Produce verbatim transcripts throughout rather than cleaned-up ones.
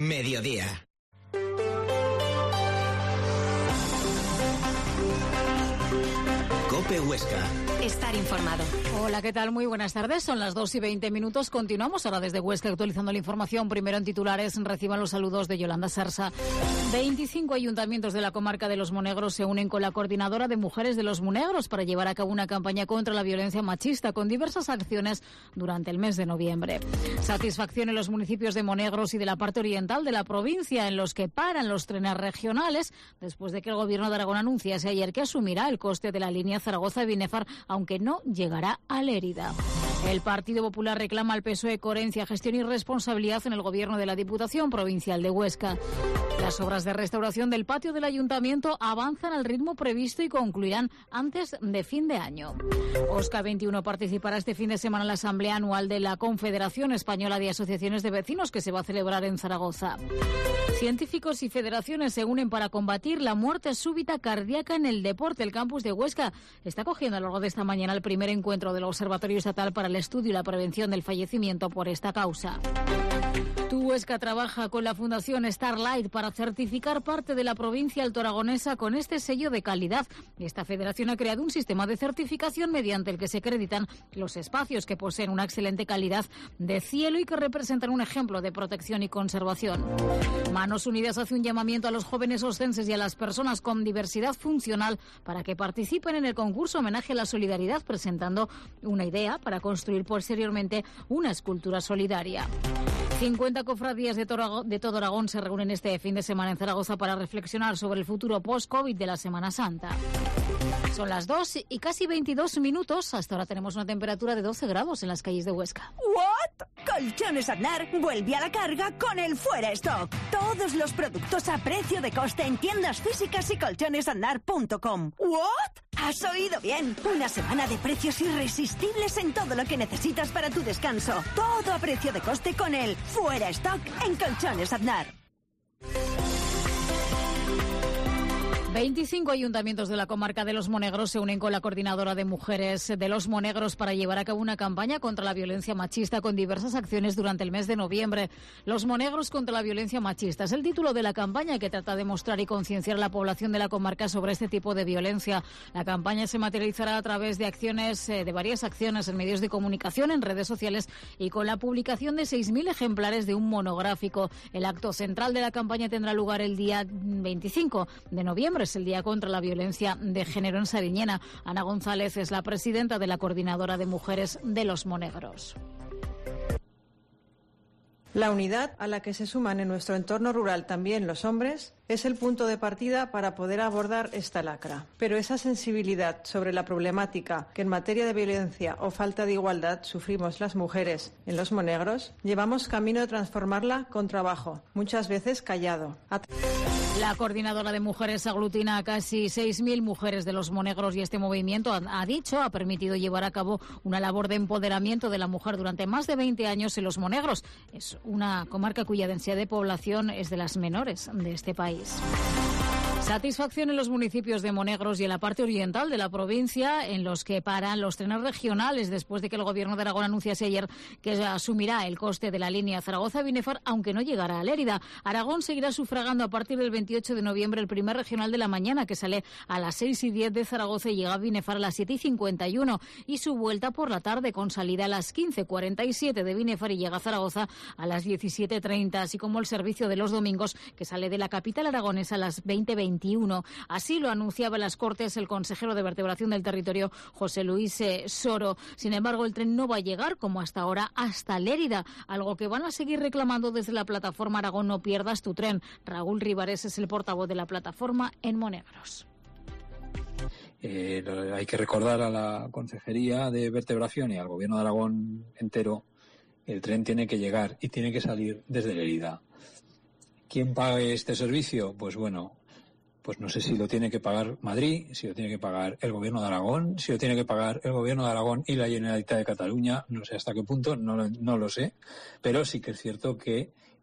mediodía. COPE Huesca. Estar informado. Hola, ¿qué tal? Muy buenas tardes. Son las dos y veinte minutos. Continuamos ahora desde Huesca actualizando la información. Primero en titulares, reciban los saludos de Yolanda Sarsa. veinticinco ayuntamientos de la comarca de Los Monegros se unen con la Coordinadora de Mujeres de Los Monegros para llevar a cabo una campaña contra la violencia machista con diversas acciones durante el mes de noviembre. Satisfacción en los municipios de Monegros y de la parte oriental de la provincia, en los que paran los trenes regionales después de que el Gobierno de Aragón anunciase ayer que asumirá el coste de la línea Zaragoza-Binefar, aunque no llegará a Lérida. El Partido Popular reclama al P S O E coherencia, gestión y responsabilidad en el gobierno de la Diputación Provincial de Huesca. Las obras de restauración del patio del Ayuntamiento avanzan al ritmo previsto y concluirán antes de fin de año. OSCA veintiuno participará este fin de semana en la Asamblea Anual de la Confederación Española de Asociaciones de Vecinos, que se va a celebrar en Zaragoza. Científicos y federaciones se unen para combatir la muerte súbita cardíaca en el deporte. El campus de Huesca está acogiendo a lo largo de esta mañana el primer encuentro del Observatorio Estatal para el Estudio y la Prevención del Fallecimiento por esta causa. Tu Huesca trabaja con la Fundación Starlight para certificar parte de la provincia altoaragonesa con este sello de calidad. Esta federación ha creado un sistema de certificación mediante el que se acreditan los espacios que poseen una excelente calidad de cielo y que representan un ejemplo de protección y conservación. Manos Unidas hace un llamamiento a los jóvenes ostenses y a las personas con diversidad funcional para que participen en el concurso Homenaje a la Solidaridad, presentando una idea para construir posteriormente una escultura solidaria. cincuenta cofradías de, Torago, de todo Aragón se reúnen este fin de semana en Zaragoza para reflexionar sobre el futuro post-COVID de la Semana Santa. Son las dos y casi veintidós minutos. Hasta ahora tenemos una temperatura de doce grados en las calles de Huesca. ¿What? Colchones Aznar vuelve a la carga con el Fuera Stock. Todos los productos a precio de coste en tiendas físicas y colchones aznar punto com. ¿What? ¿Has oído bien? Una semana de precios irresistibles en todo lo que necesitas para tu descanso. Todo a precio de coste con el Fuera Stock en Colchones Aznar. veinticinco ayuntamientos de la comarca de Los Monegros se unen con la Coordinadora de Mujeres de Los Monegros para llevar a cabo una campaña contra la violencia machista con diversas acciones durante el mes de noviembre. Los Monegros contra la violencia machista es el título de la campaña que trata de mostrar y concienciar a la población de la comarca sobre este tipo de violencia. La campaña se materializará a través de acciones, eh, de varias acciones en medios de comunicación, en redes sociales y con la publicación de seis mil ejemplares de un monográfico. El acto central de la campaña tendrá lugar el día veinticinco de noviembre. Es el Día contra la Violencia de Género en Sariñena. Ana González es la presidenta de la Coordinadora de Mujeres de Los Monegros. La unidad a la que se suman en nuestro entorno rural también los hombres es el punto de partida para poder abordar esta lacra. Pero esa sensibilidad sobre la problemática que en materia de violencia o falta de igualdad sufrimos las mujeres en Los Monegros, llevamos camino de transformarla con trabajo, muchas veces callado. La Coordinadora de Mujeres aglutina a casi seis mil mujeres de Los Monegros y este movimiento, ha dicho, ha permitido llevar a cabo una labor de empoderamiento de la mujer durante más de veinte años en Los Monegros. Es una comarca cuya densidad de población es de las menores de este país. Satisfacción en los municipios de Monegros y en la parte oriental de la provincia, en los que paran los trenes regionales después de que el Gobierno de Aragón anunciase ayer que asumirá el coste de la línea Zaragoza-Binefar, aunque no llegará a Lérida. Aragón seguirá sufragando a partir del veintiocho de noviembre el primer regional de la mañana, que sale a las seis y diez de Zaragoza y llega a Binefar a las siete y cincuenta y uno, y su vuelta por la tarde con salida a las quince cuarenta y siete de Binefar y llega a Zaragoza a las diecisiete treinta, así como el servicio de los domingos, que sale de la capital aragonesa a las veinte veintiuno. Así lo anunciaba en las Cortes el consejero de Vertebración del Territorio, José Luis eh, Soro. Sin embargo, el tren no va a llegar, como hasta ahora, hasta Lérida, algo que van a seguir reclamando desde la plataforma Aragón No Pierdas Tu Tren. Raúl Rivares es el portavoz de la plataforma en Monegros. Eh, hay que recordar a la Consejería de Vertebración y al Gobierno de Aragón entero, el tren tiene que llegar y tiene que salir desde Lérida. ¿Quién pague este servicio? Pues bueno, pues no sé si lo tiene que pagar Madrid, si lo tiene que pagar el Gobierno de Aragón, si lo tiene que pagar el Gobierno de Aragón y la Generalitat de Cataluña, no sé hasta qué punto, no, no lo sé, pero sí que es cierto que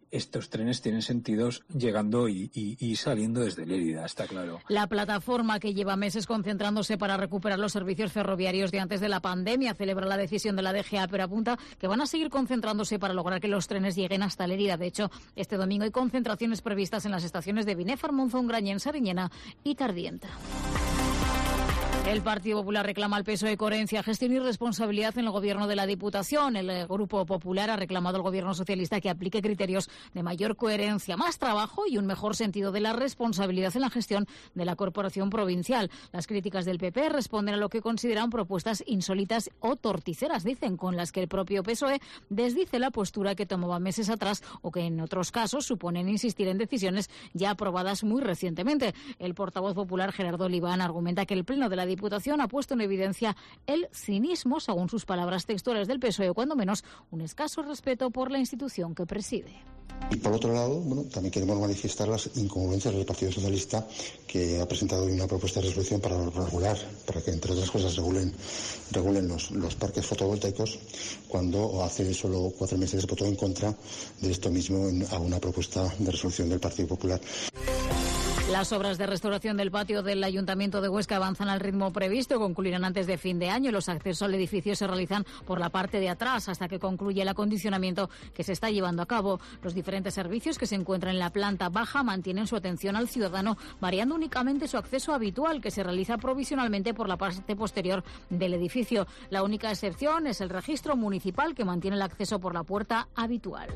estos trenes tienen sentidos llegando y, y, y saliendo desde Lérida, está claro. La plataforma, que lleva meses concentrándose para recuperar los servicios ferroviarios de antes de la pandemia, celebra la decisión de la D G A, pero apunta que van a seguir concentrándose para lograr que los trenes lleguen hasta Lérida. De hecho, este domingo hay concentraciones previstas en las estaciones de Binéfar, Monzón, Grañén, Sariñena y Tardienta. El Partido Popular reclama al P S O E coherencia, gestión y responsabilidad en el gobierno de la Diputación. El Grupo Popular ha reclamado al gobierno socialista que aplique criterios de mayor coherencia, más trabajo y un mejor sentido de la responsabilidad en la gestión de la corporación provincial. Las críticas del P P responden a lo que consideran propuestas insólitas o torticeras, dicen, con las que el propio P S O E desdice la postura que tomaba meses atrás o que en otros casos suponen insistir en decisiones ya aprobadas muy recientemente. El portavoz popular Gerardo Oliván argumenta que el Pleno de la Diputación Diputación ha puesto en evidencia el cinismo, según sus palabras textuales, del P S O E, o cuando menos un escaso respeto por la institución que preside. Y por otro lado, bueno, también queremos manifestar las incongruencias del Partido Socialista, que ha presentado una propuesta de resolución para regular, para que entre otras cosas regulen, regulen los, los parques fotovoltaicos, cuando hace solo cuatro meses votó en contra de esto mismo en, a una propuesta de resolución del Partido Popular. Las obras de restauración del patio del Ayuntamiento de Huesca avanzan al ritmo previsto, concluirán antes de fin de año. Los accesos al edificio se realizan por la parte de atrás hasta que concluya el acondicionamiento que se está llevando a cabo. Los diferentes servicios que se encuentran en la planta baja mantienen su atención al ciudadano, variando únicamente su acceso habitual, que se realiza provisionalmente por la parte posterior del edificio. La única excepción es el registro municipal, que mantiene el acceso por la puerta habitual.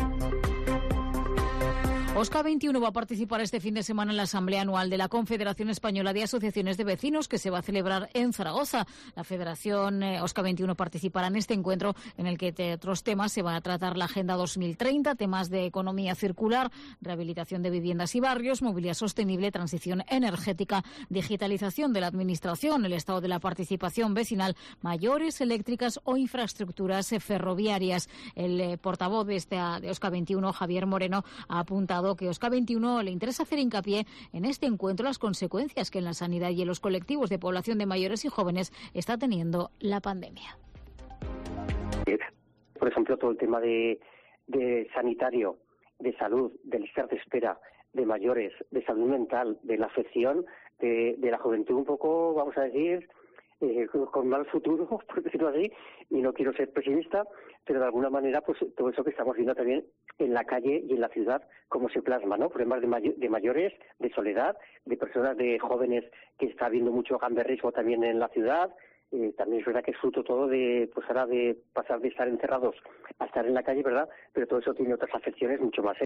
OSCA veintiuno va a participar este fin de semana en la Asamblea Anual de la Confederación Española de Asociaciones de Vecinos, que se va a celebrar en Zaragoza. La Federación eh, OSCA veintiuno participará en este encuentro, en el que, entre otros temas, se va a tratar la Agenda dos mil treinta, temas de economía circular, rehabilitación de viviendas y barrios, movilidad sostenible, transición energética, digitalización de la Administración, el estado de la participación vecinal, mayores, eléctricas o infraestructuras eh, ferroviarias. El eh, portavoz de, esta, de OSCA veintiuno, Javier Moreno, ha apuntado que OSCA veintiuno le interesa hacer hincapié en este encuentro las consecuencias que en la sanidad y en los colectivos de población de mayores y jóvenes está teniendo la pandemia. Por ejemplo, todo el tema de, de sanitario, de salud, del estar de espera, de mayores, de salud mental, de la afección, de, de la juventud un poco, vamos a decir, eh, con mal futuro, por decirlo así, y no quiero ser pesimista, pero de alguna manera pues todo eso que estamos viendo también en la calle y en la ciudad, cómo se plasma, ¿no? Problemas de, may- de mayores, de soledad, de personas, de jóvenes, que está habiendo mucho gamberrismo también en la ciudad. Eh, también es verdad que es fruto todo de, pues ahora de pasar de estar encerrados a estar en la calle, ¿verdad? Pero todo eso tiene otras afecciones mucho más. ¿eh?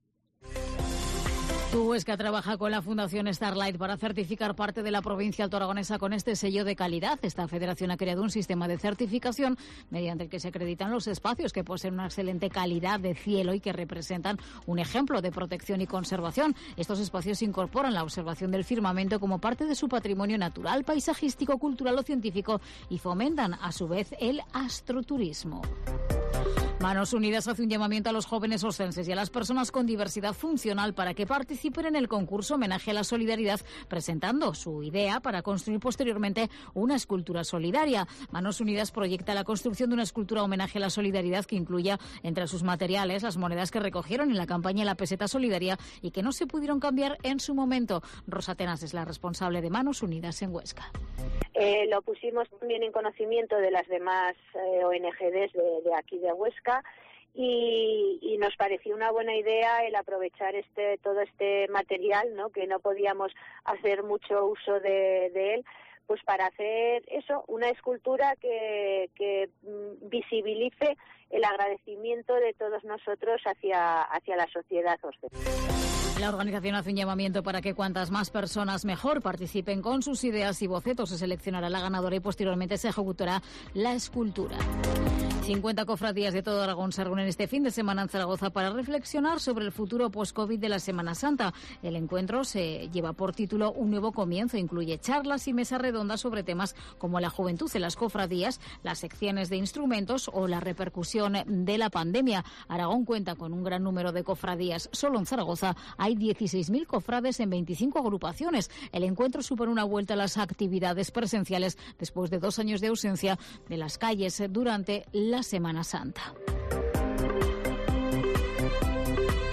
Huesca trabaja con la Fundación Starlight para certificar parte de la provincia altoaragonesa con este sello de calidad. Esta federación ha creado un sistema de certificación mediante el que se acreditan los espacios que poseen una excelente calidad de cielo y que representan un ejemplo de protección y conservación. Estos espacios incorporan la observación del firmamento como parte de su patrimonio natural, paisajístico, cultural o científico y fomentan a su vez el astroturismo. Manos Unidas hace un llamamiento a los jóvenes ostenses y a las personas con diversidad funcional para que participen en el concurso Homenaje a la Solidaridad, presentando su idea para construir posteriormente una escultura solidaria. Manos Unidas proyecta la construcción de una escultura Homenaje a la Solidaridad que incluya entre sus materiales las monedas que recogieron en la campaña de la peseta solidaria y que no se pudieron cambiar en su momento. Rosa Tenas es la responsable de Manos Unidas en Huesca. Eh, lo pusimos también en conocimiento de las demás eh, O N G Ds de, de aquí de Huesca y, y nos pareció una buena idea el aprovechar este todo este material, ¿no? Que no podíamos hacer mucho uso de, de él, pues para hacer eso, una escultura que, que visibilice el agradecimiento de todos nosotros hacia, hacia la sociedad ostense. La organización hace un llamamiento para que cuantas más personas mejor participen con sus ideas y bocetos. Se seleccionará la ganadora y posteriormente se ejecutará la escultura. cincuenta cofradías de todo Aragón se reúnen este fin de semana en Zaragoza para reflexionar sobre el futuro post-COVID de la Semana Santa. El encuentro se lleva por título Un nuevo comienzo. Incluye charlas y mesas redondas sobre temas como la juventud en las cofradías, las secciones de instrumentos o la repercusión de la pandemia. Aragón cuenta con un gran número de cofradías. Solo en Zaragoza hay dieciséis mil cofrades en veinticinco agrupaciones. El encuentro supone una vuelta a las actividades presenciales después de dos años de ausencia de las calles durante la Semana Santa.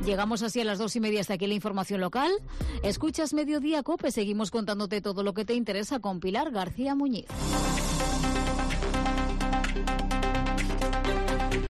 Llegamos así a las dos y media hasta aquí la información local. Escuchas Mediodía COPE, seguimos contándote todo lo que te interesa con Pilar García Muñiz.